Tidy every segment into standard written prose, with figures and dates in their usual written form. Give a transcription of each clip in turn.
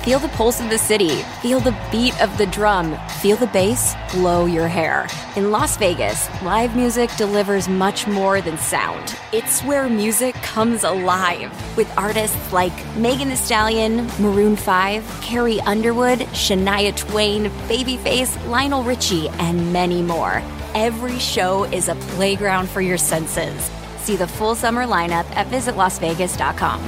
Feel the pulse of the city. Feel the beat of the drum. Feel the bass blow your hair. In Las Vegas, live music delivers much more than sound. It's where music comes alive with artists like Megan Thee Stallion, Maroon 5, Carrie Underwood, Shania Twain, Babyface, Lionel Richie, and many more. Every show is a playground for your senses. See the full summer lineup at visitlasvegas.com.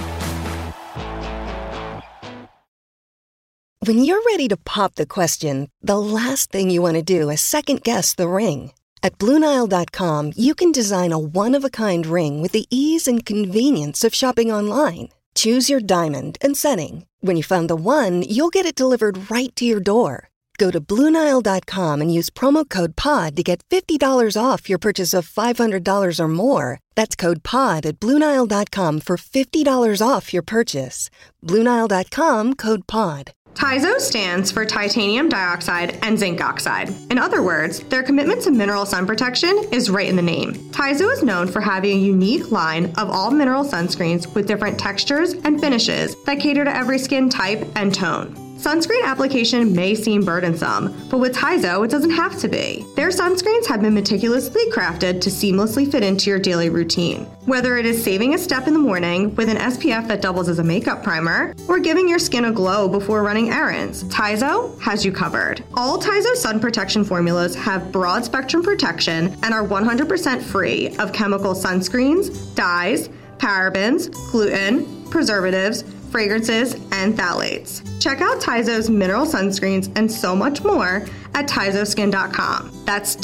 When you're ready to pop the question, the last thing you want to do is second-guess the ring. At BlueNile.com, you can design a one-of-a-kind ring with the ease and convenience of shopping online. Choose your diamond and setting. When you find the one, you'll get it delivered right to your door. Go to BlueNile.com and use promo code POD to get $50 off your purchase of $500 or more. That's code POD at BlueNile.com for $50 off your purchase. BlueNile.com, code POD. TIZO stands for titanium dioxide and zinc oxide. In other words, their commitment to mineral sun protection is right in the name. TIZO is known for having a unique line of all mineral sunscreens with different textures and finishes that cater to every skin type and tone. Sunscreen application may seem burdensome, but with TIZO, it doesn't have to be. Their sunscreens have been meticulously crafted to seamlessly fit into your daily routine. Whether it is saving a step in the morning with an SPF that doubles as a makeup primer, or giving your skin a glow before running errands, TIZO has you covered. All TIZO sun protection formulas have broad spectrum protection and are 100% free of chemical sunscreens, dyes, parabens, gluten, preservatives, fragrances, and phthalates. Check out TIZO's mineral sunscreens and so much more at TIZOskin.com. That's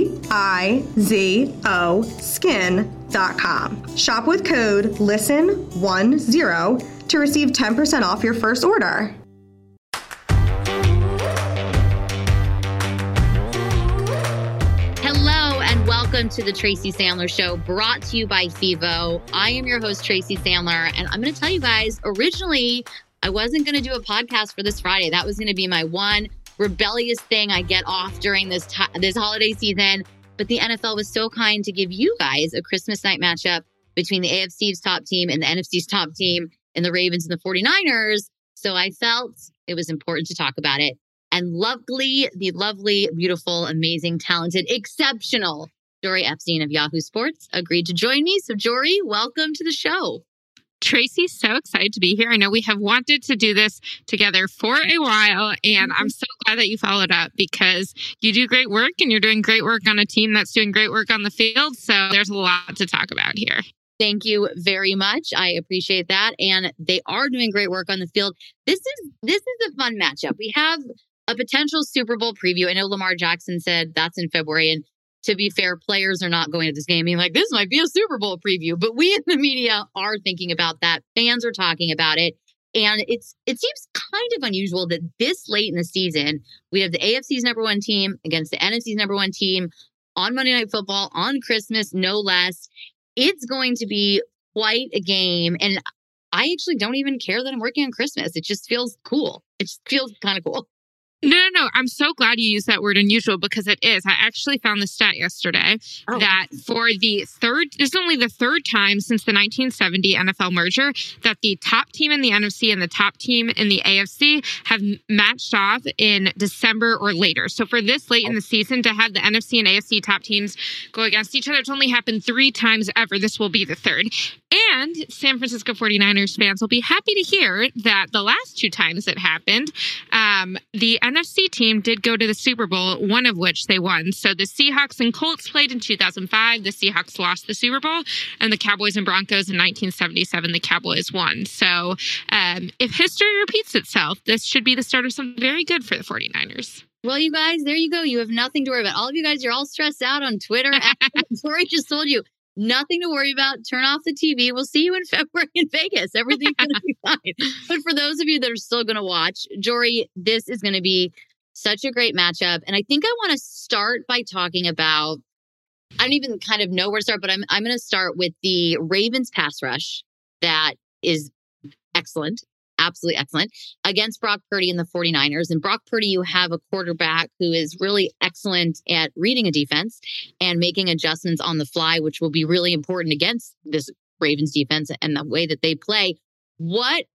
TIZO skin.com. Shop with code LISTEN10 to receive 10% off your first order. Hello and welcome to the Tracy Sandler Show, brought to you by FIVO. I am your host, Tracy Sandler, and I'm going to tell you guys, originally, I wasn't going to do a podcast for this Friday. That was going to be my one rebellious thing I get off during this holiday season. But the NFL was so kind to give you guys a Christmas night matchup between the AFC's top team and the NFC's top team and the Ravens and the 49ers. So I felt it was important to talk about it. And luckily, the lovely, beautiful, amazing, talented, exceptional Jory Epstein of Yahoo Sports agreed to join me. So Jory, welcome to the show. Tracy, so excited to be here. I know we have wanted to do this together for a while, and I'm so glad that you followed up because you do great work and you're doing great work on a team that's doing great work on the field. So there's a lot to talk about here. Thank you very much. I appreciate that. And they are doing great work on the field. This is a fun matchup. We have a potential Super Bowl preview. I know Lamar Jackson said that's in February. And to be fair, players are not going to this game being like, this might be a Super Bowl preview. But we in the media are thinking about that. Fans are talking about it. And it seems kind of unusual that this late in the season, we have the AFC's number one team against the NFC's number one team on Monday Night Football, on Christmas, no less. It's going to be quite a game. And I actually don't even care that I'm working on Christmas. It just feels cool. It just feels kind of cool. No. I'm so glad you used that word unusual because it is. I actually found the stat yesterday that for this is only the third time since the 1970 NFL merger that the top team in the NFC and the top team in the AFC have matched off in December or later. So for this late in the season to have the NFC and AFC top teams go against each other, it's only happened 3 times ever. This will be the third. And San Francisco 49ers fans will be happy to hear that the last 2 times it happened, the NFC team did go to the Super Bowl, one of which they won. So the Seahawks and Colts played in 2005. The Seahawks lost the Super Bowl, and the Cowboys and Broncos in 1977, the Cowboys won. So if history repeats itself, this should be the start of something very good for the 49ers. Well, you guys, there you go. You have nothing to worry about. All of you guys, you're all stressed out on Twitter. Jory just told you, nothing to worry about. Turn off the TV. We'll see you in February in Vegas. Everything's going to be fine. But for those of you that are still going to watch, Jory, this is going to be such a great matchup. And I think I want to start by talking about, I don't even kind of know where to start, but I'm going to start with the Ravens pass rush that is excellent. Absolutely excellent against Brock Purdy and the 49ers. And Brock Purdy, you have a quarterback who is really excellent at reading a defense and making adjustments on the fly, which will be really important against this Ravens defense and the way that they play. What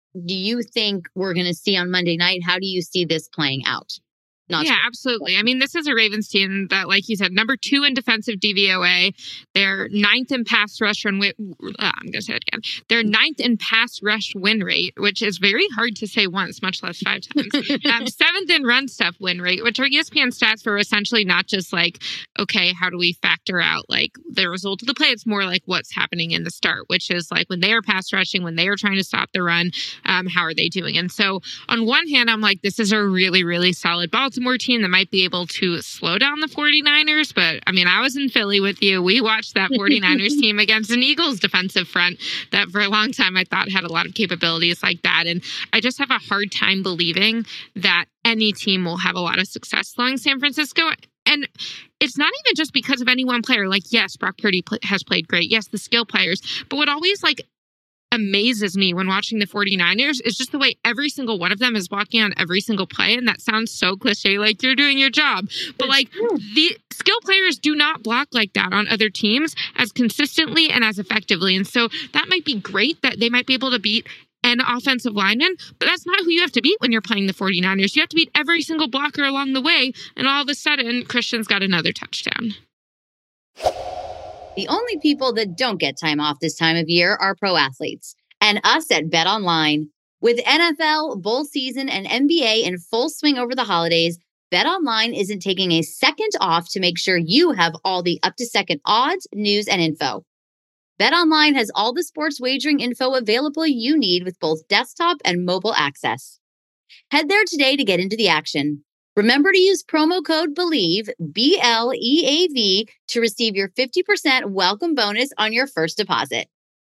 do you think we're going to see on Monday night? How do you see this playing out? Absolutely. I mean, this is a Ravens team that, like you said, number 2 in defensive DVOA. They're 9th in pass rush I'm going to say it again. They're 9th in pass rush win rate, which is very hard to say once, much less 5 times. 7th in run stuff win rate, which are ESPN stats for essentially not just like, okay, how do we factor out like the result of the play? It's more like what's happening in the start, which is like when they are pass rushing, when they are trying to stop the run, how are they doing? And so on one hand, I'm like, this is a really, really solid Baltimore team that might be able to slow down the 49ers. But I mean, I was in Philly with you. We watched that 49ers team against an Eagles defensive front that for a long time I thought had a lot of capabilities like that. And I just have a hard time believing that any team will have a lot of success slowing San Francisco. And it's not even just because of any one player. Like, yes, Brock Purdy has played great. Yes, the skill players. But what always like amazes me when watching the 49ers is just the way every single one of them is blocking on every single play. And that sounds so cliche, like you're doing your job. But like the skill players do not block like that on other teams as consistently and as effectively. And so that might be great that they might be able to beat an offensive lineman, but that's not who you have to beat when you're playing the 49ers. You have to beat every single blocker along the way. And all of a sudden, Christian's got another touchdown. The only people that don't get time off this time of year are pro athletes and us at BetOnline. With NFL, bowl season, and NBA in full swing over the holidays, BetOnline isn't taking a second off to make sure you have all the up-to-second odds, news, and info. BetOnline has all the sports wagering info available you need with both desktop and mobile access. Head there today to get into the action. Remember to use promo code BELIEVE, BLEAV, to receive your 50% welcome bonus on your first deposit.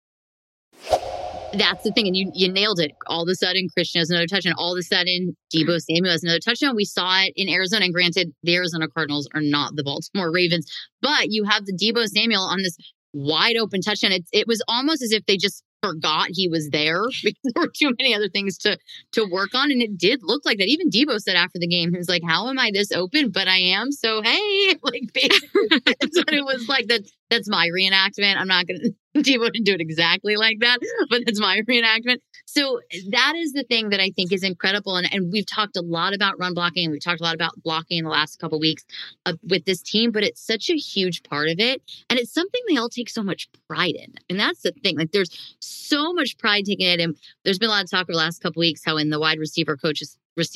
That's the thing. And you nailed it. All of a sudden, Christian has another touchdown. All of a sudden, Deebo Samuel has another touchdown. We saw it in Arizona. And granted, the Arizona Cardinals are not the Baltimore Ravens. But you have the Deebo Samuel on this wide open touchdown. It was almost as if they just forgot he was there because there were too many other things to work on. And it did look like that. Even Deebo said after the game, he was like, how am I this open? But I am. So, hey, like basically that's what it was like. That's my reenactment. I'm not going to, Deebo didn't do it exactly like that, but that's my reenactment. So that is the thing that I think is incredible. And we've talked a lot about run blocking, and we've talked a lot about blocking in the last couple of weeks with this team, but it's such a huge part of it. And it's something they all take so much pride in. And that's the thing. Like there's so much pride taken in it. And there's been a lot of talk over the last couple of weeks how in the wide receiver coach's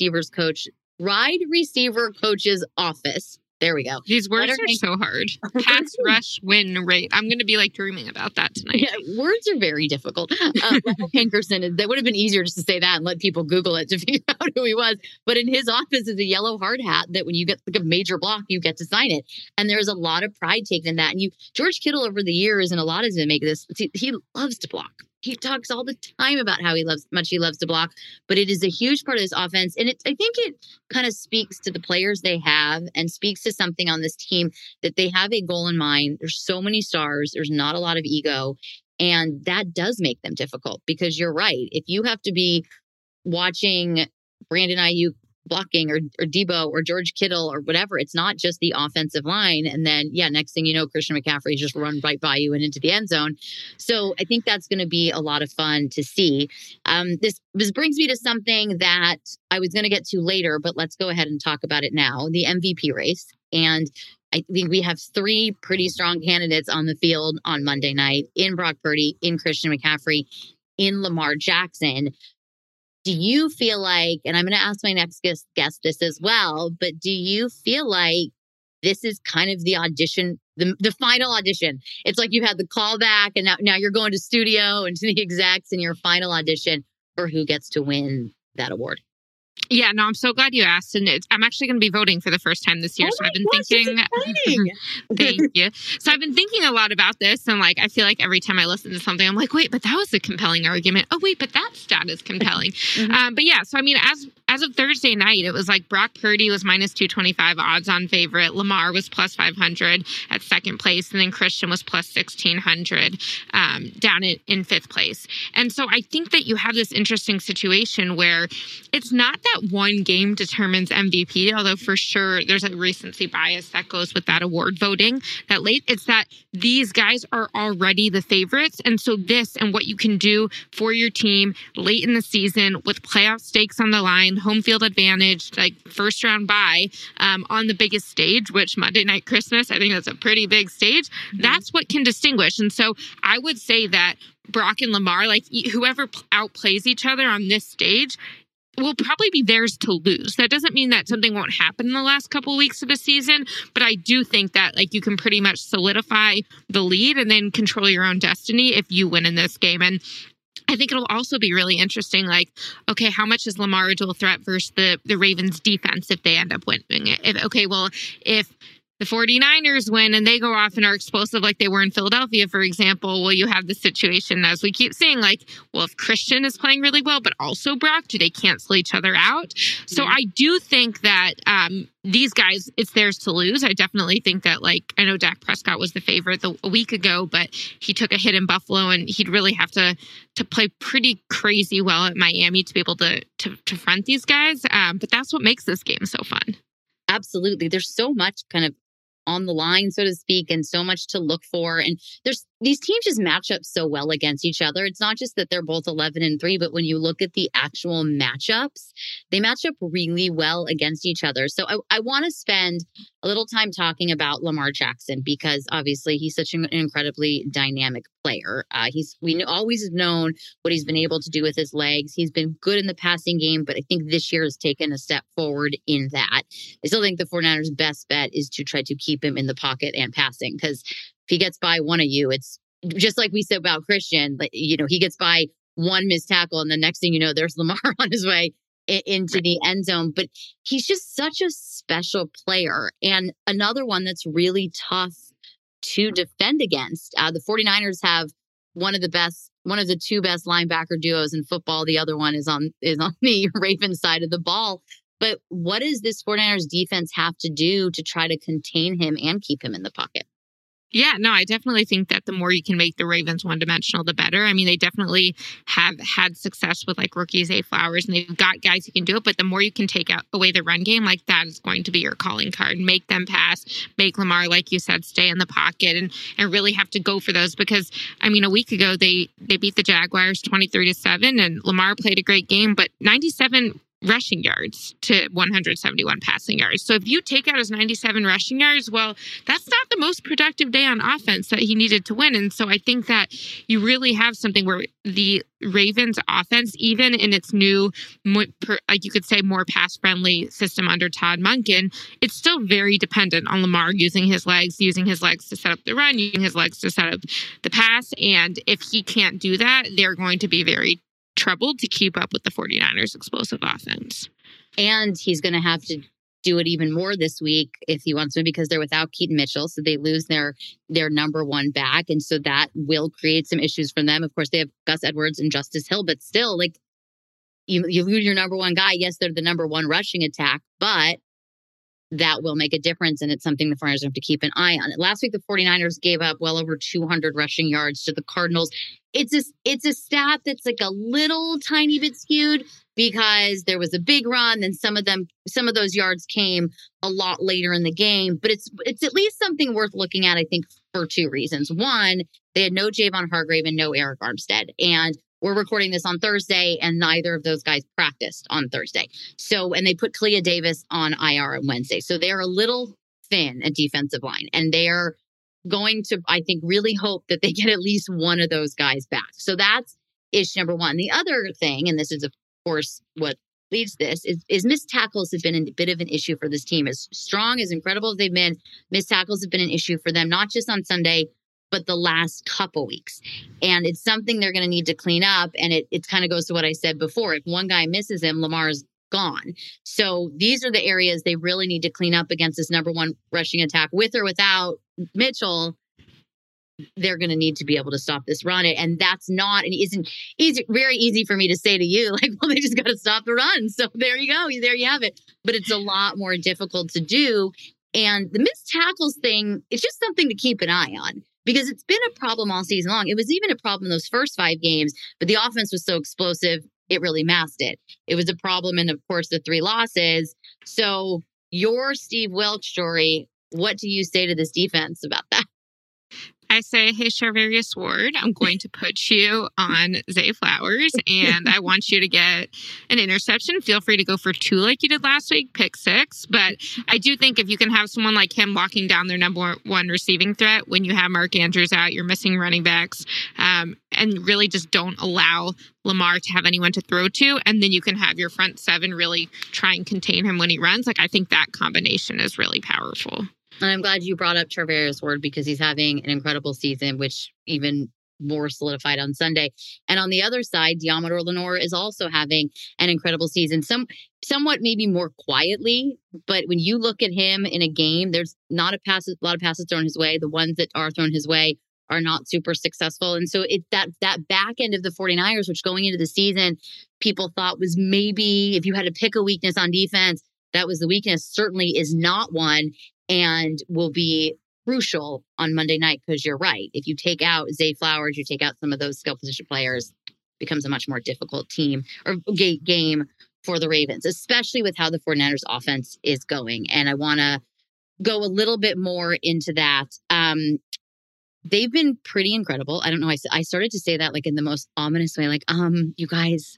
office, there we go. These words are so hard. Pass rush win rate. I'm going to be like dreaming about that tonight. Yeah, words are very difficult. Hankerson, that would have been easier just to say that and let people Google it to figure out who he was. But in his office is a yellow hard hat that when you get like a major block, you get to sign it. And there's a lot of pride taken in that. And George Kittle over the years, and a lot of them make this, he loves to block. He talks all the time about how much he loves to block, but it is a huge part of this offense. And I think it kind of speaks to the players they have and speaks to something on this team that they have a goal in mind. There's so many stars. There's not a lot of ego. And that does make them difficult because you're right. If you have to be watching Brandon Ayuk blocking or Deebo or George Kittle or whatever, it's not just the offensive line. And then, next thing you know, Christian McCaffrey just run right by you and into the end zone. So I think that's going to be a lot of fun to see. This brings me to something that I was going to get to later, but let's go ahead and talk about it now, the MVP race. And I think we have 3 pretty strong candidates on the field on Monday night in Brock Purdy, in Christian McCaffrey, in Lamar Jackson. Do you feel like, and I'm going to ask my next guest this as well, but do you feel like this is kind of the audition, the final audition? It's like you had the callback and now you're going to studio and to the execs and your final audition for who gets to win that award. Yeah, no, I'm so glad you asked. And I'm actually going to be voting for the first time this year. So I've been thinking, thank you. So I've been thinking a lot about this. And like, I feel like every time I listen to something, I'm like, wait, but that was a compelling argument. Oh, wait, but that stat is compelling. But yeah, so I mean, as of Thursday night, it was like Brock Purdy was minus 225 odds on favorite. Lamar was plus 500 at second place. And then Christian was plus 1600 down in fifth place. And so I think that you have this interesting situation where it's not that one game determines MVP, although for sure there's a recency bias that goes with that award voting that late. It's that these guys are already the favorites. And so this and what you can do for your team late in the season with playoff stakes on the line, home field advantage, like first round bye on the biggest stage, which Monday Night Christmas, I think that's a pretty big stage. That's what can distinguish. And so I would say that Brock and Lamar, like whoever outplays each other on this stage, will probably be theirs to lose. That doesn't mean that something won't happen in the last couple of weeks of the season, but I do think that like you can pretty much solidify the lead and then control your own destiny if you win in this game. And I think it'll also be really interesting, like, okay, how much is Lamar a dual threat versus the Ravens defense if they end up winning it? If the 49ers win and they go off and are explosive like they were in Philadelphia, for example, will you have the situation, as we keep seeing, like, well, if Christian is playing really well, but also Brock, do they cancel each other out? So I do think that these guys, it's theirs to lose. I definitely think that, like, I know Dak Prescott was the favorite a week ago, but he took a hit in Buffalo and he'd really have to play pretty crazy well at Miami to be able to front these guys. But that's what makes this game so fun. Absolutely. There's so much kind of on the line, so to speak, and so much to look for. And these teams just match up so well against each other. It's not just that they're both 11-3, but when you look at the actual matchups, they match up really well against each other. So I want to spend a little time talking about Lamar Jackson, because obviously he's such an incredibly dynamic player. We always have known what he's been able to do with his legs. He's been good in the passing game, but I think this year has taken a step forward in that. I still think the 49ers' best bet is to try to keep him in the pocket and passing, because if he gets by one of you, it's just like we said about Christian. He gets by one missed tackle, and the next thing you know, there's Lamar on his way into the end zone. But he's just such a special player, and another one that's really tough to defend against. The 49ers have one of the two best linebacker duos in football. The other one is on the Ravens side of the ball. But what does this 49ers defense have to do to try to contain him and keep him in the pocket? Yeah, no, I definitely think that the more you can make the Ravens one-dimensional, the better. I mean, they definitely have had success with like rookie Zay Flowers, and they've got guys who can do it. But the more you can take away the run game, like that is going to be your calling card. Make them pass, make Lamar, like you said, stay in the pocket and really have to go for those. Because, I mean, a week ago, they beat the Jaguars 23-7, and Lamar played a great game, but 97 rushing yards to 171 passing yards. So if you take out his 97 rushing yards, well, that's not the most productive day on offense that he needed to win. And so I think that you really have something where the Ravens offense, even in its new, like you could say, more pass-friendly system under Todd Monken, it's still very dependent on Lamar using his legs to set up the run, using his legs to set up the pass. And if he can't do that, they're going to be very troubled to keep up with the 49ers explosive offense. And he's going to have to do it even more this week if he wants to, because they're without Keaton Mitchell. So they lose their number one back. And so that will create some issues for them. Of course, they have Gus Edwards and Justice Hill, but still, like, you lose your number one guy. Yes, they're the number one rushing attack, but that will make a difference. And it's something the 49ers have to keep an eye on. Last week, the 49ers gave up well over 200 rushing yards to the Cardinals. It's a stat that's like a little tiny bit skewed because there was a big run. Then some of those yards came a lot later in the game, but it's at least something worth looking at, I think, for two reasons. One, they had no Javon Hargrave and no Arik Armstead. And we're recording this on Thursday, and neither of those guys practiced on Thursday. So, and they put Clea Davis on IR on Wednesday. So they're a little thin at defensive line, and they're going to, I think, really hope that they get at least one of those guys back. So that's issue number one. The other thing, and this is, of course, what leads this, is missed tackles have been a bit of an issue for this team. As strong, as incredible as they've been, missed tackles have been an issue for them, not just on Sunday, but the last couple weeks. And it's something they're going to need to clean up. And it kind of goes to what I said before. If one guy misses him, Lamar's gone. So these are the areas they really need to clean up against this number one rushing attack, with or without Mitchell. they're going to need to be able to stop this run. And that's not and isn't very easy for me to say to you, like, well, they just got to stop the run. So there you go. There you have it. But it's a lot more difficult to do. And the missed tackles thing, it's just something to keep an eye on because it's been a problem all season long. It was even a problem in those first 5 games, but the offense was so explosive, it really masked it. It was a problem in, of course, the 3 losses. So your Steve Wilks story, what do you say to this defense about that? I say, hey, Charvarius Ward, I'm going to put you on Zay Flowers, and I want you to get an interception. Feel free to go for 2 like you did last week, pick 6. But I do think if you can have someone like him locking down their number 1 receiving threat when you have Mark Andrews out, you're missing running backs, and really just don't allow Lamar to have anyone to throw to, and then you can have your front 7 really try and contain him when he runs. Like, I think that combination is really powerful. And I'm glad you brought up Charvarius Ward because he's having an incredible season, which even more solidified on Sunday. And on the other side, Deommodore Lenoir is also having an incredible season, somewhat maybe more quietly. But when you look at him in a game, there's not a lot of passes thrown his way. The ones that are thrown his way are not super successful. And so it's that back end of the 49ers, which going into the season, people thought was maybe if you had to pick a weakness on defense, that was the weakness, certainly is not one. And will be crucial on Monday night because you're right. If you take out Zay Flowers, you take out some of those skill position players, it becomes a much more difficult team or game for the Ravens, especially with how the 49ers offense is going. And I want to go a little bit more into that. They've been pretty incredible. I don't know. I started to say that like in the most ominous way, like, you guys.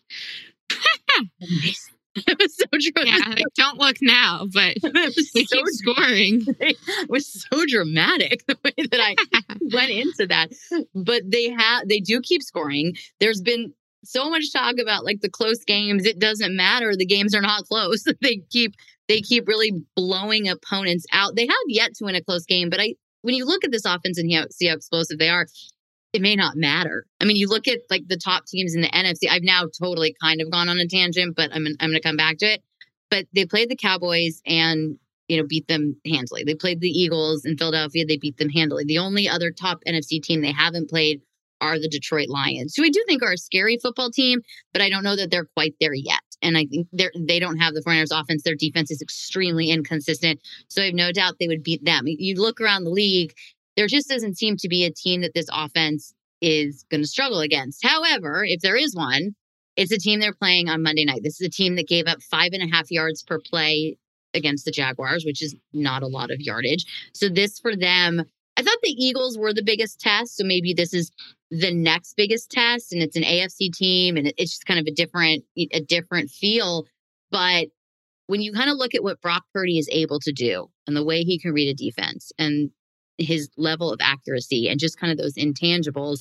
It was so dramatic. Yeah, like, don't look now, but they keep scoring. It was so dramatic the way that I went into that. But they do keep scoring. There's been so much talk about like the close games. It doesn't matter. The games are not close. They keep really blowing opponents out. They have yet to win a close game, but when you look at this offense and see how explosive they are, it may not matter. I mean, you look at like the top teams in the NFC. I've now totally kind of gone on a tangent, but I'm going to come back to it. But they played the Cowboys and, beat them handily. They played the Eagles in Philadelphia. They beat them handily. The only other top NFC team they haven't played are the Detroit Lions, who I do think are a scary football team, but I don't know that they're quite there yet. And I think they don't have the 49ers offense. Their defense is extremely inconsistent. So I have no doubt they would beat them. You look around the league, there just doesn't seem to be a team that this offense is going to struggle against. However, if there is one, it's a team they're playing on Monday night. This is a team that gave up 5.5 yards per play against the Jaguars, which is not a lot of yardage. So this for them, I thought the Eagles were the biggest test. So maybe this is the next biggest test, and it's an AFC team, and it's just kind of a different feel. But when you kind of look at what Brock Purdy is able to do and the way he can read a defense and his level of accuracy and just kind of those intangibles,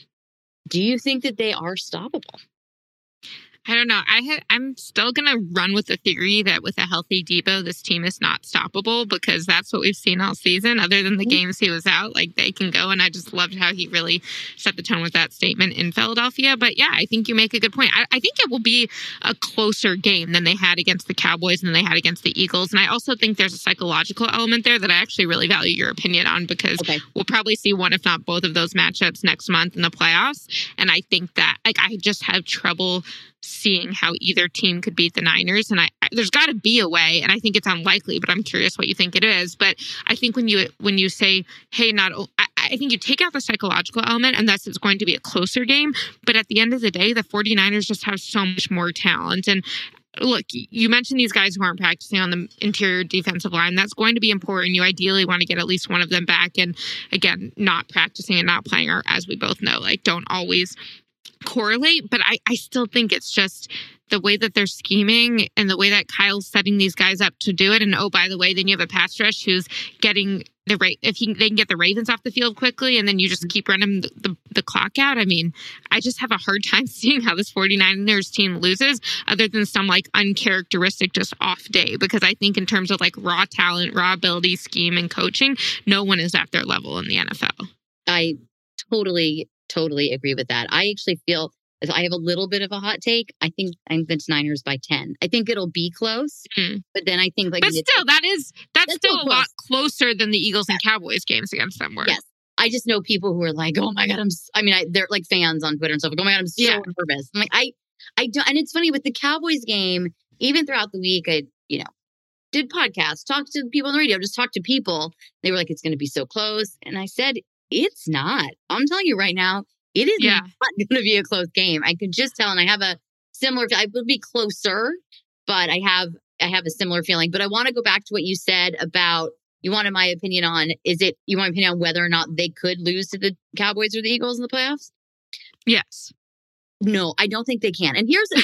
do you think that they are stoppable? I don't know. I'm still going to run with the theory that with a healthy Debo, this team is not stoppable because that's what we've seen all season. Other than the games he was out, like they can go. And I just loved how he really set the tone with that statement in Philadelphia. But yeah, I think you make a good point. I think it will be a closer game than they had against the Cowboys and they had against the Eagles. And I also think there's a psychological element there that I actually really value your opinion on because we'll probably see one, if not both of those matchups next month in the playoffs. And I think that I just have trouble seeing how either team could beat the Niners. And there's got to be a way, and I think it's unlikely, but I'm curious what you think it is. But I think when you say, hey, I think you take out the psychological element, and thus it's going to be a closer game. But at the end of the day, the 49ers just have so much more talent. And look, you mentioned these guys who aren't practicing on the interior defensive line. That's going to be important. You ideally want to get at least one of them back. And again, not practicing and not playing are, as we both know, like don't always correlate, but I still think it's just the way that they're scheming and the way that Kyle's setting these guys up to do it. And oh, by the way, then you have a pass rush who's getting they can get the Ravens off the field quickly, and then you just keep running the clock out. I mean, I just have a hard time seeing how this 49ers team loses, other than some like uncharacteristic just off day. Because I think in terms of like raw talent, raw ability, scheme, and coaching, no one is at their level in the NFL. I totally agree with that. I actually feel if I have a little bit of a hot take, I think it's Niners by 10. I think it'll be close, but then I think like, but still, that's still a lot closer than the Eagles and Cowboys games against them were. Yes, I just know people who are like, oh my God, they're like fans on Twitter and stuff. Like, oh my God, I'm so nervous. I'm like, I don't, and it's funny with the Cowboys game, even throughout the week, I, did podcasts, talked to people on the radio, just talked to people. They were like, it's going to be so close. And I said, it's not. I'm telling you right now, it is not going to be a close game. I could just tell. And I have a similar, I would be closer, but I have a similar feeling. But I want to go back to what you said about, you wanted my opinion on, you want my opinion on whether or not they could lose to the Cowboys or the Eagles in the playoffs? Yes. No, I don't think they can. And here's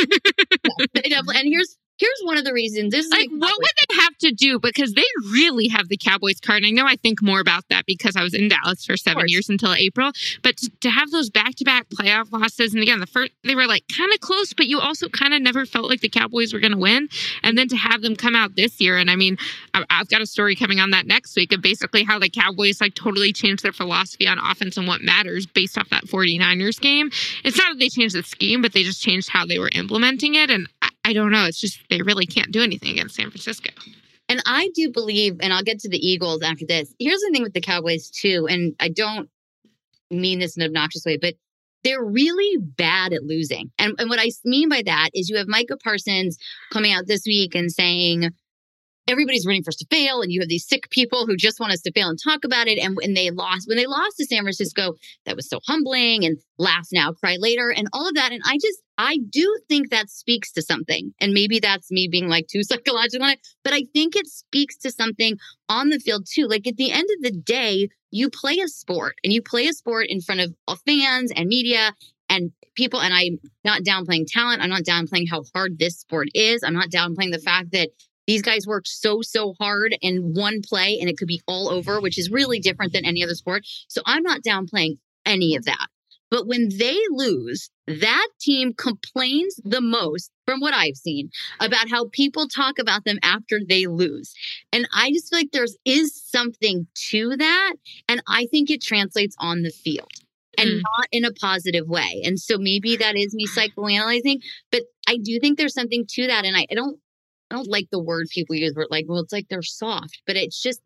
here's one of the reasons. This is like what would they have to do? Because they really have the Cowboys card. And I know I think more about that because I was in Dallas for 7 years until April. But to have those back-to-back playoff losses, and again, the first they were like kind of close, but you also kind of never felt like the Cowboys were going to win. And then to have them come out this year, and I mean, I've got a story coming on that next week of basically how the Cowboys like totally changed their philosophy on offense and what matters based off that 49ers game. It's not that they changed the scheme, but they just changed how they were implementing it. And I don't know. It's just they really can't do anything against San Francisco. And I do believe, and I'll get to the Eagles after this. Here's the thing with the Cowboys too, and I don't mean this in an obnoxious way, but they're really bad at losing. And what I mean by that is you have Micah Parsons coming out this week and saying, everybody's rooting for us to fail. And you have these sick people who just want us to fail and talk about it. And when they lost to San Francisco, that was so humbling, and laugh now, cry later, and all of that. And I do think that speaks to something. And maybe that's me being like too psychological on it, but I think it speaks to something on the field too. Like at the end of the day, you play a sport, and you play a sport in front of fans and media and people. And I'm not downplaying talent. I'm not downplaying how hard this sport is. I'm not downplaying the fact that these guys worked so hard in one play and it could be all over, which is really different than any other sport. So I'm not downplaying any of that. But when they lose, that team complains the most, from what I've seen, about how people talk about them after they lose. And I just feel like there is something to that. And I think it translates on the field and not in a positive way. And so maybe that is me psychoanalyzing, but I do think there's something to that. And I don't like the word people use where like, well, it's like they're soft, but it's just,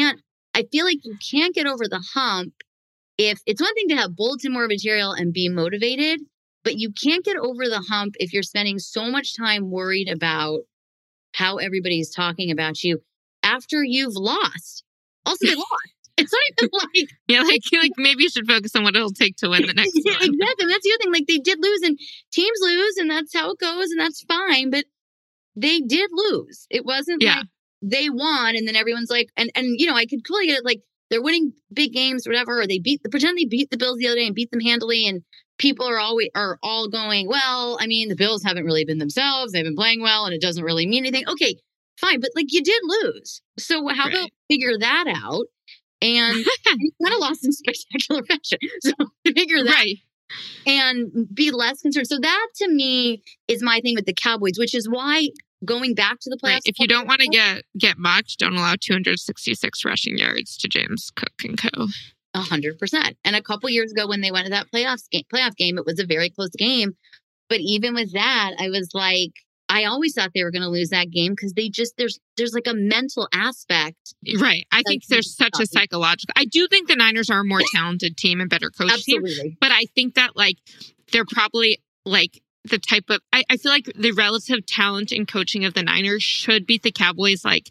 I feel like you can't get over the hump. If it's one thing to have bulletin board material and be motivated, but you can't get over the hump if you're spending so much time worried about how everybody's talking about you after you've lost. Also, they lost. It's not even like... Yeah, like maybe you should focus on what it'll take to win the next one. Exactly. And that's the other thing. Like they did lose, and teams lose, and that's how it goes, and that's fine. But they did lose. It wasn't like they won, and then everyone's like, and I could totally get it. Like they're winning big games or whatever, or pretend they beat the Bills the other day and beat them handily, and people are all going, well, I mean, the Bills haven't really been themselves. They've been playing well, and it doesn't really mean anything. Okay, fine. But like you did lose. So how about figure that out? And you kind of lost in spectacular fashion. So figure that out and be less concerned. So that to me is my thing with the Cowboys, which is why going back to the playoffs. If you don't want to get mocked, don't allow 266 rushing yards to James Cook and co. 100%. And a couple years ago when they went to that playoff game, it was a very close game. But even with that, I was like, I always thought they were going to lose that game because there's like a mental aspect. Right. I think there's such a psychological. I do think the Niners are a more talented team and better coached team. But I think that like they're probably like the type of, I feel like the relative talent and coaching of the Niners should beat the Cowboys like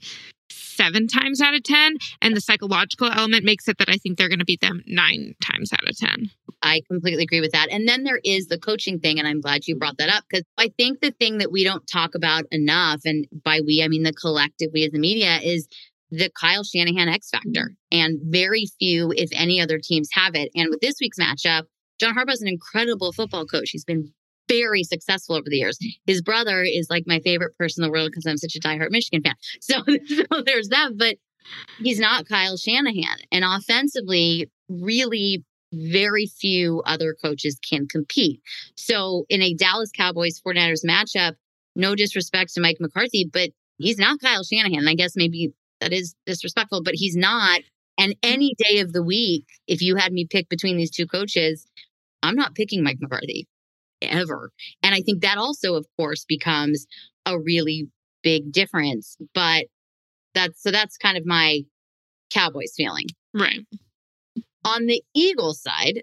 7 times out of 10. And the psychological element makes it that I think they're going to beat them 9 times out of 10. I completely agree with that. And then there is the coaching thing. And I'm glad you brought that up because I think the thing that we don't talk about enough, and by we, I mean the collective, we as the media, is the Kyle Shanahan X factor. And very few, if any other teams have it. And with this week's matchup, John Harbaugh is an incredible football coach. He's been very successful over the years. His brother is like my favorite person in the world because I'm such a diehard Michigan fan. So there's that, but he's not Kyle Shanahan. And offensively, really very few other coaches can compete. So in a Dallas Cowboys 49ers matchup, no disrespect to Mike McCarthy, but he's not Kyle Shanahan. And I guess maybe that is disrespectful, but he's not. And any day of the week, if you had me pick between these two coaches, I'm not picking Mike McCarthy. Ever. And I think that also, of course, becomes a really big difference. But that's kind of my Cowboys feeling. Right. On the Eagles side,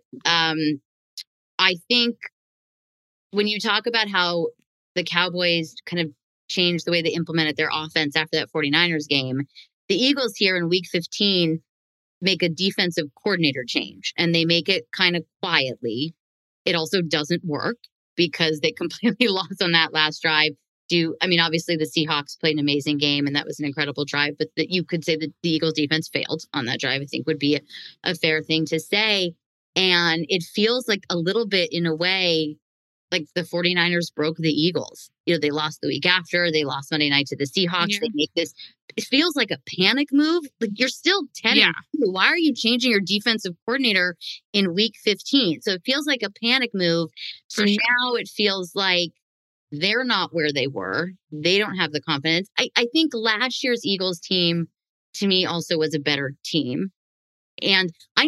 I think when you talk about how the Cowboys kind of changed the way they implemented their offense after that 49ers game, the Eagles here in week 15 make a defensive coordinator change, and they make it kind of quietly. It also doesn't work because they completely lost on that last drive. Obviously the Seahawks played an amazing game and that was an incredible drive, but you could say that the Eagles defense failed on that drive, I think would be a fair thing to say. And it feels like a little bit in a way, like the 49ers broke the Eagles. They lost the week after. They lost Monday night to the Seahawks. Yeah. They make this, it feels like a panic move. Like you're still 10. Yeah. Why are you changing your defensive coordinator in week 15? So it feels like a panic move. So now it feels like they're not where they were. They don't have the confidence. I think last year's Eagles team, to me, also was a better team. And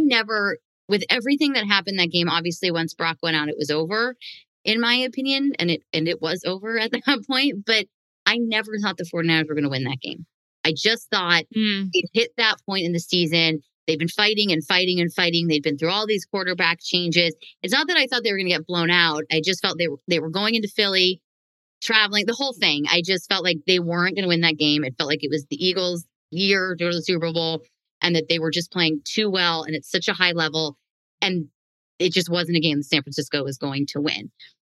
with everything that happened that game, obviously once Brock went out, it was over, in my opinion. And it was over at that point. But I never thought the 49ers were going to win that game. I just thought it hit that point in the season. They've been fighting and fighting and fighting. They've been through all these quarterback changes. It's not that I thought they were going to get blown out. I just felt they were going into Philly, traveling, the whole thing. I just felt like they weren't going to win that game. It felt like it was the Eagles' year to go to the Super Bowl and that they were just playing too well and at such a high level. And it just wasn't a game that San Francisco was going to win.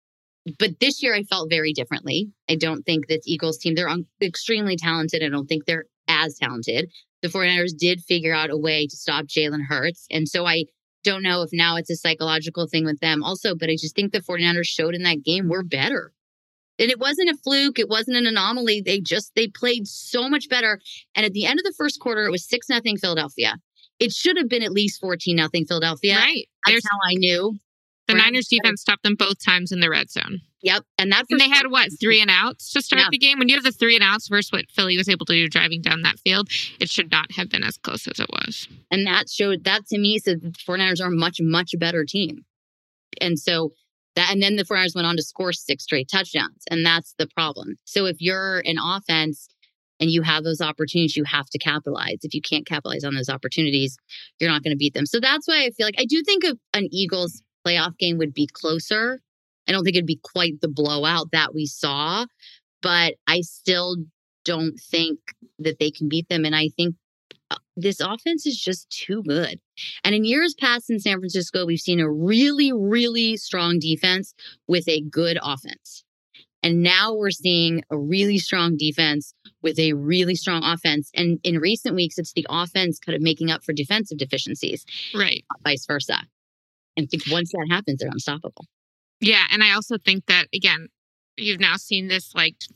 But this year I felt very differently. I don't think this Eagles team, they're extremely talented. I don't think they're as talented. The 49ers did figure out a way to stop Jalen Hurts. And so I don't know if now it's a psychological thing with them also, but I just think the 49ers showed in that game we're better. And it wasn't a fluke. It wasn't an anomaly. They played so much better. And at the end of the first quarter, it was 6-0 Philadelphia. It should have been at least 14-0 Philadelphia. Right. That's how I knew. The Niners defense stopped them both times in the red zone. Yep. And they had 3 and outs to start the game. When you have the 3 and outs versus what Philly was able to do driving down that field, it should not have been as close as it was. And that to me said the 49ers are a much, much better team. And so and then the 49ers went on to score 6 straight touchdowns. And that's the problem. So if you're an offense and you have those opportunities, you have to capitalize. If you can't capitalize on those opportunities, you're not going to beat them. So that's why I feel like I do think an Eagles playoff game would be closer. I don't think it'd be quite the blowout that we saw, but I still don't think that they can beat them. And I think this offense is just too good. And in years past in San Francisco, we've seen a really, really strong defense with a good offense. And now we're seeing a really strong defense with a really strong offense. And in recent weeks, it's the offense kind of making up for defensive deficiencies. Right. Vice versa. And I think once that happens, they're unstoppable. Yeah. And I also think that, again, you've now seen this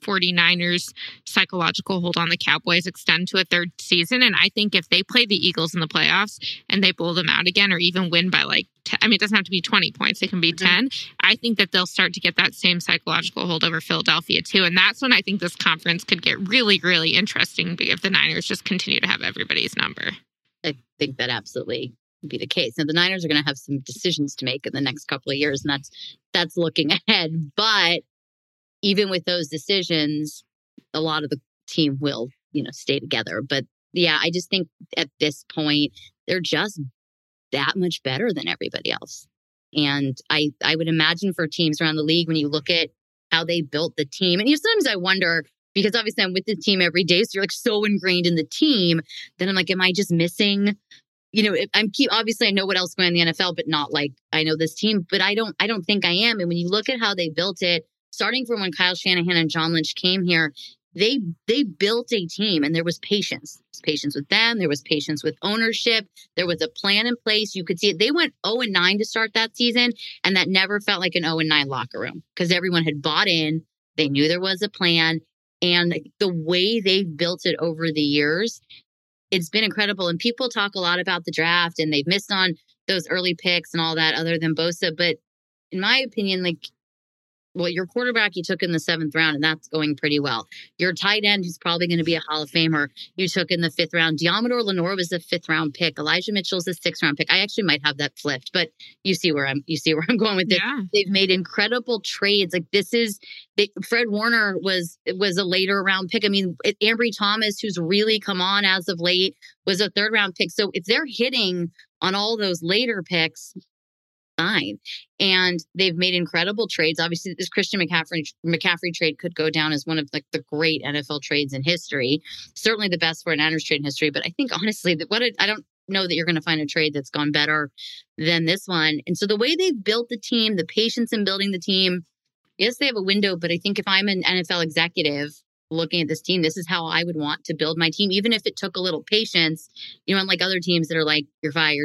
49ers psychological hold on the Cowboys extend to a third season. And I think if they play the Eagles in the playoffs and they blow them out again or even win by 10, it doesn't have to be 20 points. It can be 10. I think that they'll start to get that same psychological hold over Philadelphia too. And that's when I think this conference could get really, really interesting if the Niners just continue to have everybody's number. I think that absolutely would be the case. Now the Niners are going to have some decisions to make in the next couple of years, and that's looking ahead. But even with those decisions, a lot of the team will, stay together. But yeah, I just think at this point, they're just that much better than everybody else. And I would imagine for teams around the league, when you look at how they built the team, and sometimes I wonder, because obviously I'm with the team every day, so you're so ingrained in the team, then I'm am I just missing? Obviously I know what else is going on in the NFL, but not I know this team, but I don't think I am. And when you look at how they built it, starting from when Kyle Shanahan and John Lynch came here, they built a team and there was patience. There was patience with them. There was patience with ownership. There was a plan in place. You could see it. They went 0-9 to start that season, and that never felt like an 0-9 locker room because everyone had bought in. They knew there was a plan. And the way they've built it over the years, it's been incredible. And people talk a lot about the draft and they've missed on those early picks and all that other than Bosa. But in my opinion, your quarterback you took in the 7th round, and that's going pretty well. Your tight end, who's probably going to be a Hall of Famer, you took in the 5th round. Diamador Lenore was a 5th round pick. Elijah Mitchell's a 6th round pick. I actually might have that flipped, but you see where I'm going with it. Yeah. They've made incredible trades. Fred Warner was a later round pick. I mean, Ambry Thomas, who's really come on as of late, was a 3rd round pick. So if they're hitting on all those later picks, fine. And they've made incredible trades. Obviously, this Christian McCaffrey trade could go down as one of like the great NFL trades in history. Certainly the best for an Niners trade in history. But I think honestly that I don't know that you're going to find a trade that's gone better than this one. And so the way they've built the team, the patience in building the team, yes, they have a window, but I think if I'm an NFL executive looking at this team, this is how I would want to build my team, even if it took a little patience, unlike other teams that are like, you're fired.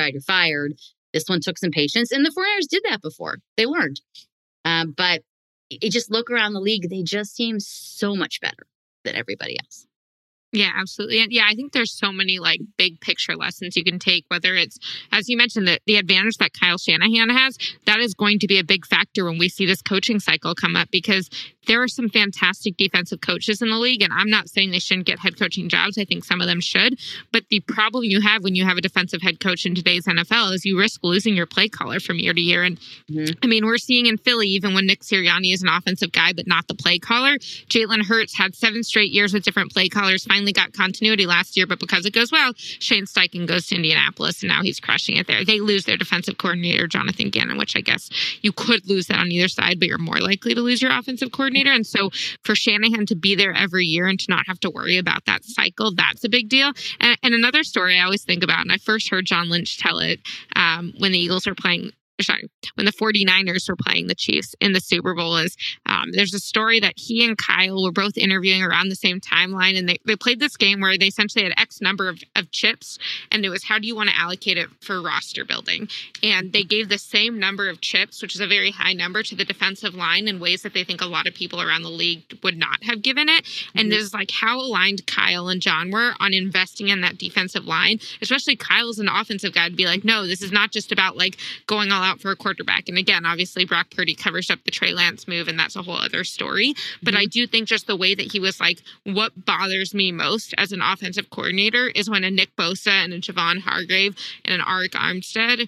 This one took some patience, and the 49ers did that before. They learned. But it just look around the league, they just seem so much better than everybody else. Yeah, absolutely. And yeah, I think there's so many like big picture lessons you can take, whether it's, as you mentioned, the advantage that Kyle Shanahan has, that is going to be a big factor when we see this coaching cycle come up, because there are some fantastic defensive coaches in the league. And I'm not saying they shouldn't get head coaching jobs. I think some of them should. But the problem you have when you have a defensive head coach in today's NFL is you risk losing your play caller from year to year. And I mean, we're seeing in Philly, even when Nick Sirianni is an offensive guy, but not the play caller, Jalen Hurts had 7 straight years with different play callers, finally got continuity last year, but because it goes well, Shane Steichen goes to Indianapolis, and now he's crushing it there. They lose their defensive coordinator, Jonathan Gannon, which I guess you could lose that on either side, but you're more likely to lose your offensive coordinator. And so for Shanahan to be there every year and to not have to worry about that cycle, that's a big deal. And another story I always think about, and I first heard John Lynch tell it when the Eagles were playing, when the 49ers were playing the Chiefs in the Super Bowl, is there's a story that he and Kyle were both interviewing around the same timeline, and they played this game where they essentially had X number of chips, and it was, how do you want to allocate it for roster building? And they gave the same number of chips, which is a very high number, to the defensive line in ways that they think a lot of people around the league would not have given it. And there's like how aligned Kyle and John were on investing in that defensive line, especially Kyle's an offensive guy, to be like, no, this is not just about like going all out for a quarterback. And again, obviously Brock Purdy covers up the Trey Lance move, and that's a whole other story. But I do think just the way that he was like, what bothers me most as an offensive coordinator is when a Nick Bosa and a Javon Hargrave and an Eric Armstead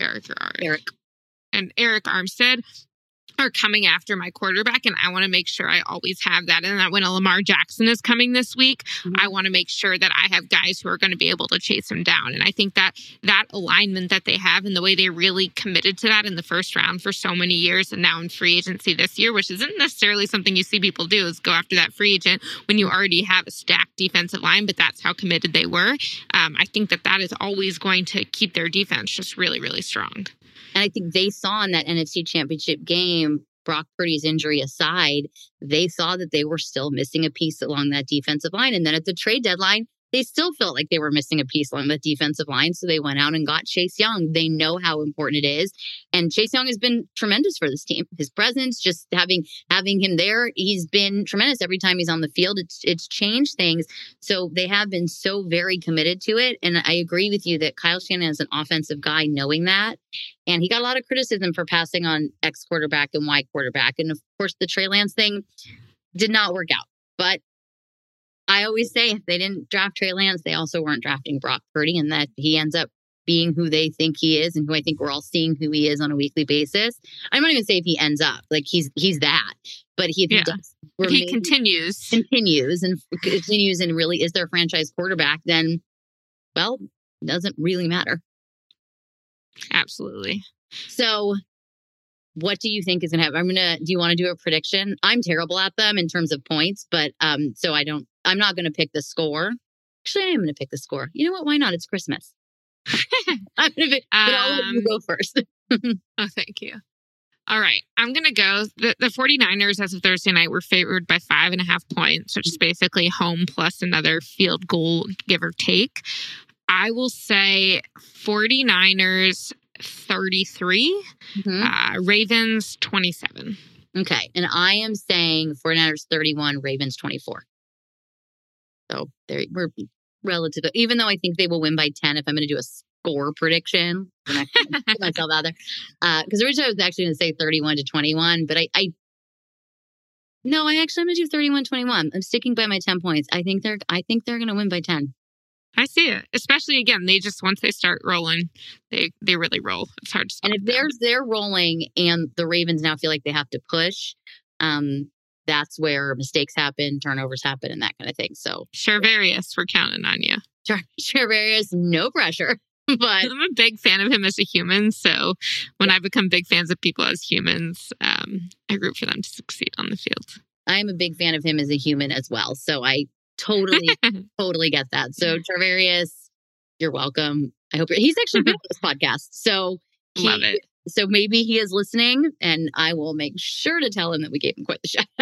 are coming after my quarterback, and I want to make sure I always have that. And that when a Lamar Jackson is coming this week, I want to make sure that I have guys who are going to be able to chase him down. And I think that alignment that they have and the way they really committed to that in the first round for so many years, and now in free agency this year, which isn't necessarily something you see people do, is go after that free agent when you already have a stacked defensive line, but that's how committed they were. I think that is always going to keep their defense just really, really strong. And I think they saw in that NFC Championship game, Brock Purdy's injury aside, they saw that they were still missing a piece along that defensive line. And then at the trade deadline, they still felt like they were missing a piece along the defensive line. So they went out and got Chase Young. They know how important it is. And Chase Young has been tremendous for this team. His presence, just having him there, he's been tremendous every time he's on the field. It's changed things. So they have been so very committed to it. And I agree with you that Kyle Shanahan is an offensive guy, knowing that. And he got a lot of criticism for passing on X quarterback and Y quarterback. And of course, the Trey Lance thing did not work out. But I always say if they didn't draft Trey Lance, they also weren't drafting Brock Purdy, and that he ends up being who they think he is and who I think we're all seeing who he is on a weekly basis. I'm not even say if he ends up like he's that, but he continues and really is their franchise quarterback, then, well, it doesn't really matter. Absolutely. So what do you think is going to happen? Do you want to do a prediction? I'm terrible at them in terms of points, but so I'm not going to pick the score. Actually, I am going to pick the score. You know what? Why not? It's Christmas. I'm going to pick, but I'll let you go first. Oh, thank you. All right. I'm going to go. The 49ers, as of Thursday night, were favored by 5.5 points, which is basically home plus another field goal, give or take. I will say 49ers 33, Ravens 27. Okay. And I am saying 49ers 31, Ravens 24. So we're relative, even though I think they will win by 10 if I'm going to do a score prediction. I'm not going to put myself out there. Because originally I was actually going to say 31-21, but I'm going to do 31-21. I'm sticking by my 10 points. I think they're going to win by 10. I see it. Especially, again, once they start rolling, they really roll. It's hard to stop. And if they're rolling and the Ravens now feel like they have to push, that's where mistakes happen, turnovers happen, and that kind of thing. So Charvarius, we're counting on you. Charvarius, no pressure. But I'm a big fan of him as a human. So when I become big fans of people as humans, I root for them to succeed on the field. I'm a big fan of him as a human as well. So I totally get that. So Charvarius, you're welcome. I hope he's actually been on this podcast. So Love it. So maybe he is listening, and I will make sure to tell him that we gave him quite the shout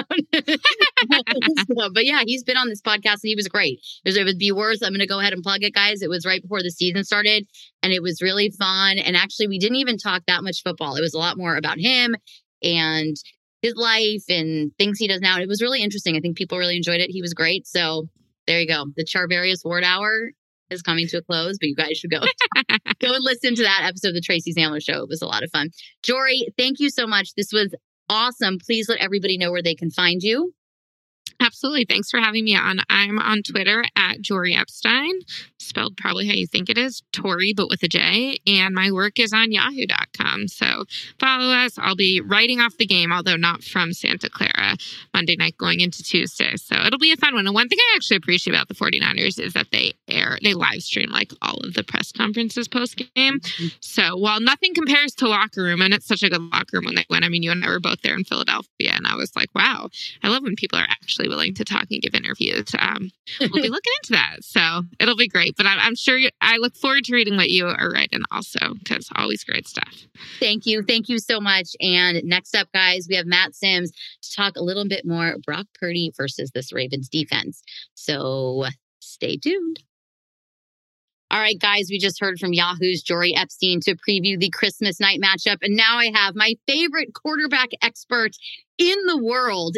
out. But yeah, he's been on this podcast and he was great. It would be worse. I'm going to go ahead and plug it, guys. It was right before the season started and it was really fun. And actually, we didn't even talk that much football. It was a lot more about him and his life and things he does now. It was really interesting. I think people really enjoyed it. He was great. So there you go. The Charvarius Ward Hour is coming to a close, but you guys should go and listen to that episode of the Tracy Sandler Show. It was a lot of fun. Jory, thank you so much. This was awesome. Please let everybody know where they can find you. Absolutely. Thanks for having me on. I'm on Twitter at Jory Epstein, spelled probably how you think it is, Tori, but with a J. And my work is on yahoo.com. So follow us. I'll be writing off the game, although not from Santa Clara, Monday night going into Tuesday. So it'll be a fun one. And one thing I actually appreciate about the 49ers is that they live stream like all of the press conferences post game. So while nothing compares to locker room, and it's such a good locker room when they win. I mean, you and I were both there in Philadelphia, and I was like, wow, I love when people are actually willing to talk and give interviews. We'll be looking into that. So it'll be great. But I'm sure I look forward to reading what you are writing also, because always great stuff. Thank you. Thank you so much. And next up, guys, we have Matt Sims to talk a little bit more Brock Purdy versus this Ravens defense. So stay tuned. All right, guys, we just heard from Yahoo's Jory Epstein to preview the Christmas night matchup. And now I have my favorite quarterback expert in the world.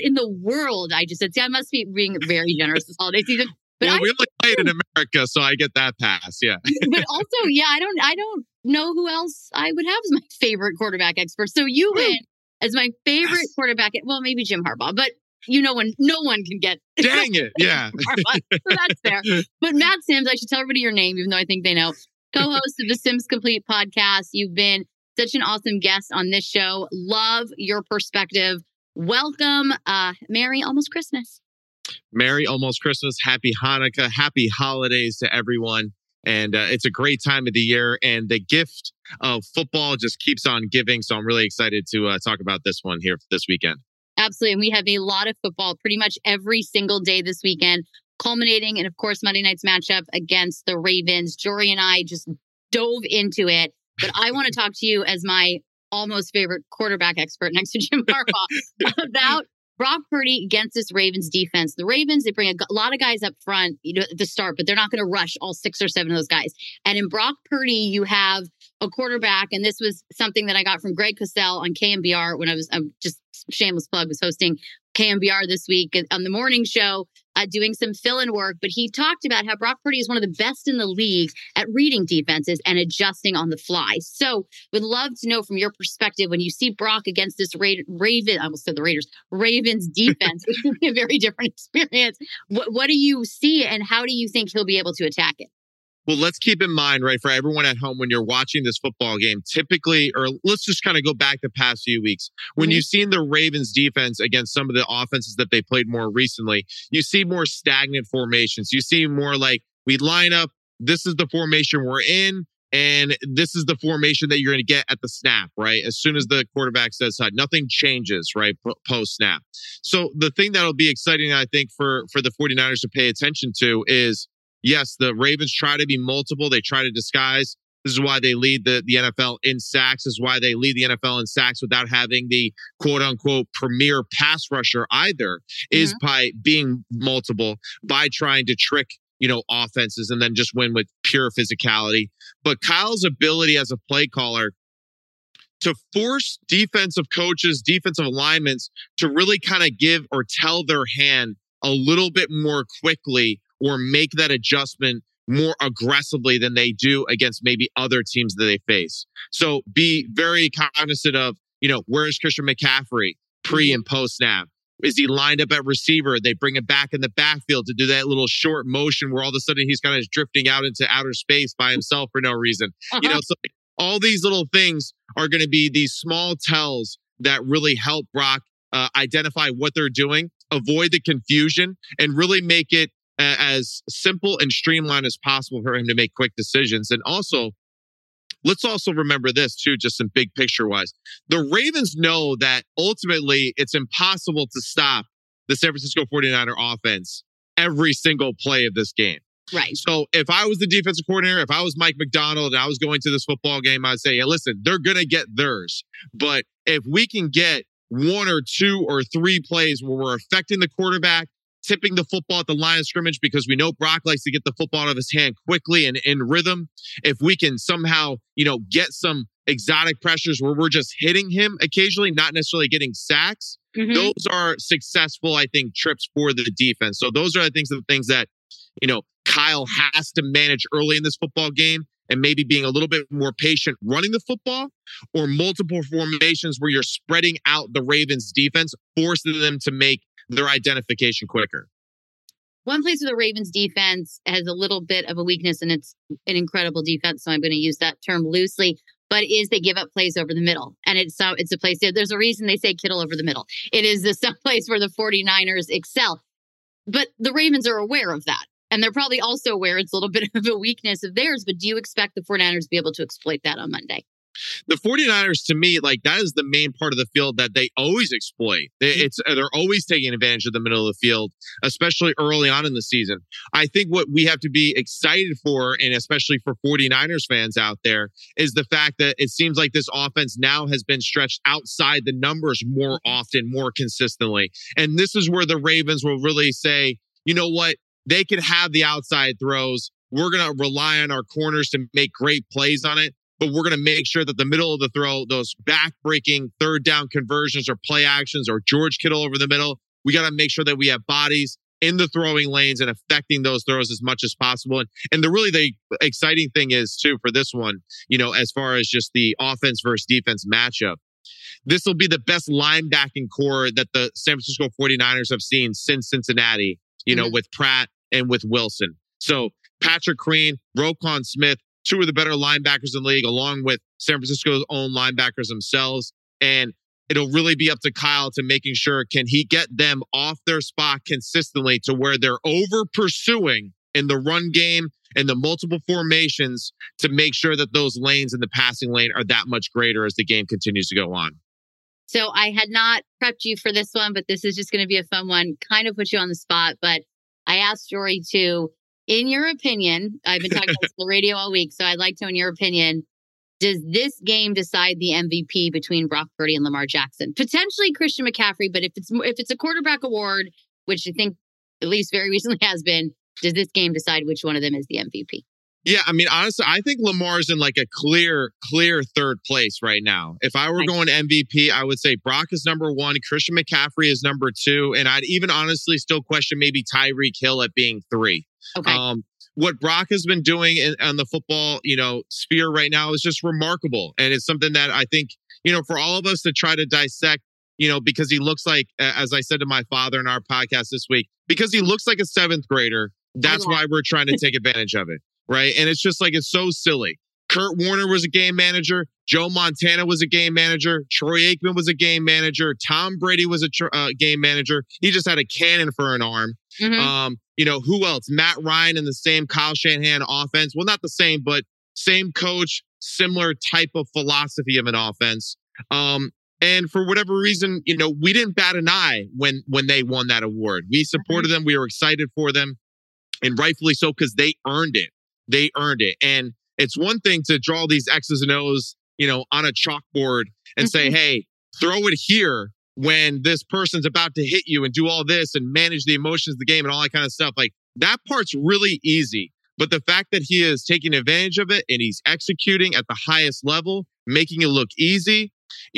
I just said, see, I must be being very generous this holiday season. But well, we only played in America, so I get that pass, yeah. But also, yeah, I don't know who else I would have as my favorite quarterback expert. So you win as my favorite quarterback. Well, maybe Jim Harbaugh, but no one can get. Dang it, yeah. So that's fair. But Matt Sims, I should tell everybody your name, even though I think they know. Co-host of the Sims Complete podcast. You've been such an awesome guest on this show. Love your perspective. Welcome. Merry almost Christmas. Merry almost Christmas. Happy Hanukkah. Happy holidays to everyone. And it's a great time of the year. And the gift of football just keeps on giving. So I'm really excited to talk about this one here this weekend. Absolutely. And we have a lot of football pretty much every single day this weekend, culminating in, of course, Monday night's matchup against the Ravens. Jory and I just dove into it. But I want to talk to you as my almost favorite quarterback expert next to Jim Harbaugh about Brock Purdy against this Ravens defense. The Ravens, they bring a lot of guys up front, at the start, but they're not going to rush all 6 or 7 of those guys. And in Brock Purdy, you have a quarterback, and this was something that I got from Greg Cosell on KMBR when I'm just shameless plug, was hosting KMBR this week on the morning show, doing some fill-in work. But he talked about how Brock Purdy is one of the best in the league at reading defenses and adjusting on the fly. So would love to know from your perspective, when you see Brock against this Ravens defense, which would be a very different experience. What do you see and how do you think he'll be able to attack it? Well, let's keep in mind, right, for everyone at home, when you're watching this football game, typically, or let's just kind of go back the past few weeks, when you've seen the Ravens defense against some of the offenses that they played more recently, you see more stagnant formations. You see more like, we line up, this is the formation we're in, and this is the formation that you're going to get at the snap, right? As soon as the quarterback says nothing changes, right, post snap. So the thing that'll be exciting, I think, for the 49ers to pay attention to is, yes, the Ravens try to be multiple. They try to disguise. This is why they lead the NFL in sacks. This is why they lead the NFL in sacks without having the quote unquote premier pass rusher either, is by being multiple, by trying to trick, offenses and then just win with pure physicality. But Kyle's ability as a play caller to force defensive coaches, defensive alignments to really kind of give or tell their hand a little bit more quickly, or make that adjustment more aggressively than they do against maybe other teams that they face. So be very cognizant of, where is Christian McCaffrey pre and post snap? Is he lined up at receiver? They bring him back in the backfield to do that little short motion where all of a sudden he's kind of drifting out into outer space by himself for no reason. So all these little things are going to be these small tells that really help Brock identify what they're doing, avoid the confusion, and really make it as simple and streamlined as possible for him to make quick decisions. And also, let's also remember this too, just in big picture wise. The Ravens know that ultimately it's impossible to stop the San Francisco 49er offense every single play of this game. Right. So if I was the defensive coordinator, if I was Mike Macdonald and I was going to this football game, I'd say, yeah, listen, they're going to get theirs. But if we can get 1 or 2 or 3 plays where we're affecting the quarterback, tipping the football at the line of scrimmage, because we know Brock likes to get the football out of his hand quickly and in rhythm. If we can somehow, get some exotic pressures where we're just hitting him occasionally, not necessarily getting sacks, those are successful, I think, trips for the defense. So those are the things that, Kyle has to manage early in this football game, and maybe being a little bit more patient running the football, or multiple formations where you're spreading out the Ravens defense, forcing them to make their identification quicker. One place where the Ravens defense has a little bit of a weakness, and it's an incredible defense, so I'm going to use that term loosely, but is they give up plays over the middle. And it's a place, there's a reason they say Kittle over the middle. It is some place where the 49ers excel. But the Ravens are aware of that. And they're probably also aware it's a little bit of a weakness of theirs. But do you expect the 49ers to be able to exploit that on Monday? The 49ers, to me, that is the main part of the field that they always exploit. They're always taking advantage of the middle of the field, especially early on in the season. I think what we have to be excited for, and especially for 49ers fans out there, is the fact that it seems like this offense now has been stretched outside the numbers more often, more consistently. And this is where the Ravens will really say, you know what? They can have the outside throws. We're going to rely on our corners to make great plays on it. But we're going to make sure that the middle of the throw, those back-breaking third down conversions or play actions or George Kittle over the middle, we got to make sure that we have bodies in the throwing lanes and affecting those throws as much as possible. And the exciting thing is, too, for this one, as far as just the offense versus defense matchup, this will be the best linebacking core that the San Francisco 49ers have seen since Cincinnati, with Pratt and with Wilson. So Patrick Queen, Roquan Smith, 2 of the better linebackers in the league, along with San Francisco's own linebackers themselves. And it'll really be up to Kyle to making sure, can he get them off their spot consistently to where they're over pursuing in the run game and the multiple formations to make sure that those lanes in the passing lane are that much greater as the game continues to go on. So I had not prepped you for this one, but this is just going to be a fun one, kind of put you on the spot. But I asked Jory to, in your opinion, I've been talking about this on the radio all week, so I'd like to know, in your opinion, does this game decide the MVP between Brock Purdy and Lamar Jackson? Potentially Christian McCaffrey, but if it's a quarterback award, which I think at least very recently has been, does this game decide which one of them is the MVP? Yeah, I mean, honestly, I think Lamar's in a clear third place right now. If I were going MVP, I would say Brock is number 1, Christian McCaffrey is number 2, and I'd even honestly still question maybe Tyreek Hill at being 3. Okay. What Brock has been doing on the football, sphere right now is just remarkable. And it's something that I think, for all of us to try to dissect, because he looks like, as I said to my father in our podcast this week, because he looks like a 7th grader, that's why we're trying to take advantage of it. Right. And it's just it's so silly. Kurt Warner was a game manager. Joe Montana was a game manager. Troy Aikman was a game manager. Tom Brady was a game manager. He just had a cannon for an arm. Who else? Matt Ryan in the same Kyle Shanahan offense. Well, not the same, but same coach, similar type of philosophy of an offense. And for whatever reason, we didn't bat an eye when they won that award. We supported them. We were excited for them, and rightfully so, because they earned it. They earned it. And it's one thing to draw these X's and O's, on a chalkboard and say, hey, throw it here when this person's about to hit you and do all this and manage the emotions of the game and all that kind of stuff. That part's really easy. But the fact that he is taking advantage of it and he's executing at the highest level, making it look easy,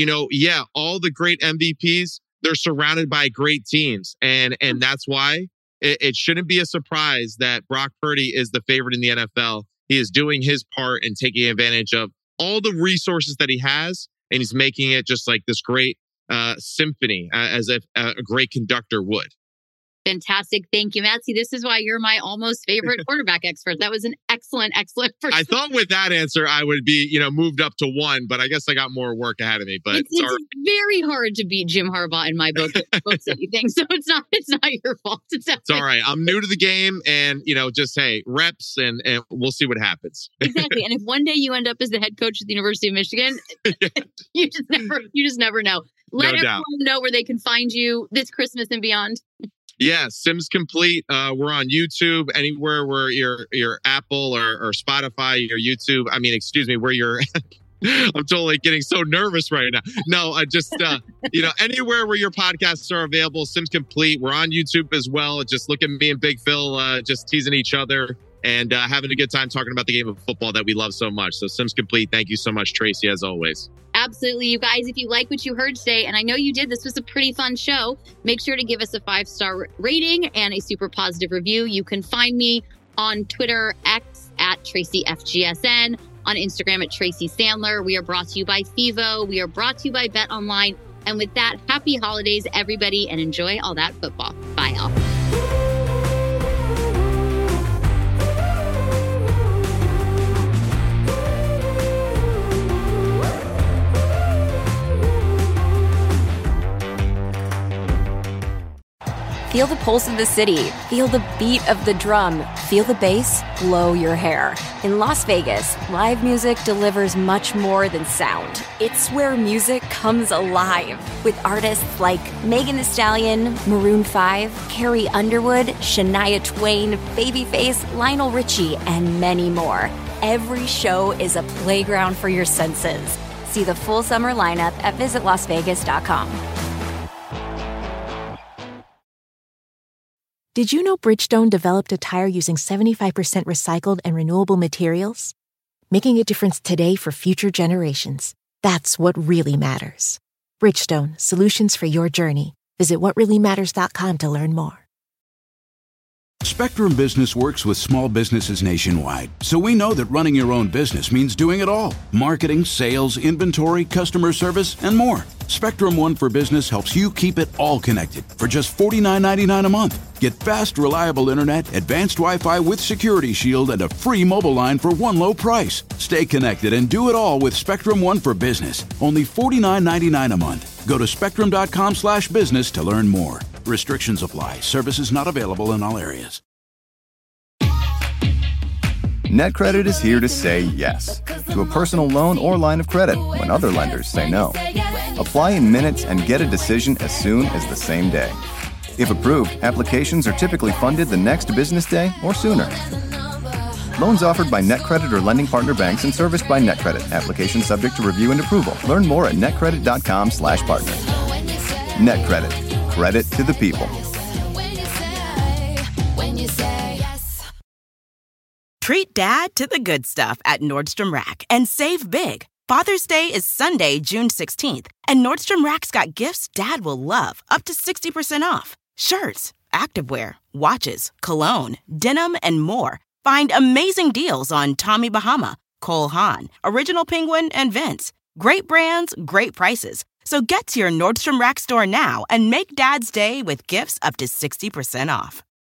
all the great MVPs, they're surrounded by great teams. And that's why it shouldn't be a surprise that Brock Purdy is the favorite in the NFL. He is doing his part and taking advantage of all the resources that he has, and he's making it just like this great symphony, as if a great conductor would. Fantastic. Thank you, Matsy. This is why you're my almost favorite quarterback expert. That was an excellent first. I thought with that answer, I would be, moved up to 1, but I guess I got more work ahead of me. But it's very hard to beat Jim Harbaugh in my book City thing. So it's not your fault. It's all right. I'm new to the game and, just, hey, reps and we'll see what happens. Exactly. And if one day you end up as the head coach at the University of Michigan, you just never know. Let everyone know where they can find you this Christmas and beyond. Yeah, Sims Complete. We're on YouTube, anywhere where your Apple or Spotify, your YouTube. I mean, excuse me, where you're. I'm totally getting so nervous right now. No, anywhere where your podcasts are available, Sims Complete. We're on YouTube as well. Just look at me and Big Phil just teasing each other and having a good time talking about the game of football that we love so much. So Sims Complete. Thank you so much, Tracy, as always. Absolutely. You guys, if you like what you heard today, and I know you did, this was a pretty fun show, make sure to give us a 5-star rating and a super positive review. You can find me on Twitter, X at TracyFGSN, on Instagram at Tracy Sandler. We are brought to you by FIVO. We are brought to you by Bet Online. And with that, happy holidays, everybody, and enjoy all that football. Bye, y'all. Feel the pulse of the city. Feel the beat of the drum. Feel the bass blow your hair. In Las Vegas, live music delivers much more than sound. It's where music comes alive. With artists like Megan Thee Stallion, Maroon 5, Carrie Underwood, Shania Twain, Babyface, Lionel Richie, and many more. Every show is a playground for your senses. See the full summer lineup at visitlasvegas.com. Did you know Bridgestone developed a tire using 75% recycled and renewable materials? Making a difference today for future generations. That's what really matters. Bridgestone, solutions for your journey. Visit whatreallymatters.com to learn more. Spectrum Business works with small businesses nationwide, so we know that running your own business means doing it all. Marketing, sales, inventory, customer service, and more. Spectrum One for Business helps you keep it all connected for just $49.99 a month. Get fast, reliable internet, advanced Wi-Fi with Security Shield, and a free mobile line for one low price. Stay connected and do it all with Spectrum One for Business. Only $49.99 a month. Go to spectrum.com/business to learn more. Restrictions apply. Services not available in all areas. NetCredit is here to say yes to a personal loan or line of credit when other lenders say no. Apply in minutes and get a decision as soon as the same day. If approved, applications are typically funded the next business day or sooner. Loans offered by NetCredit or lending partner banks and serviced by NetCredit. Application subject to review and approval. Learn more at netcredit.com/partner. NetCredit. Credit to the people. Treat Dad to the good stuff at Nordstrom Rack and save big. Father's Day is Sunday, June 16th, and Nordstrom Rack's got gifts Dad will love, up to 60% off. Shirts, activewear, watches, cologne, denim, and more. Find amazing deals on Tommy Bahama, Cole Haan, Original Penguin, and Vince. Great brands, great prices. So get to your Nordstrom Rack store now and make Dad's day with gifts up to 60% off.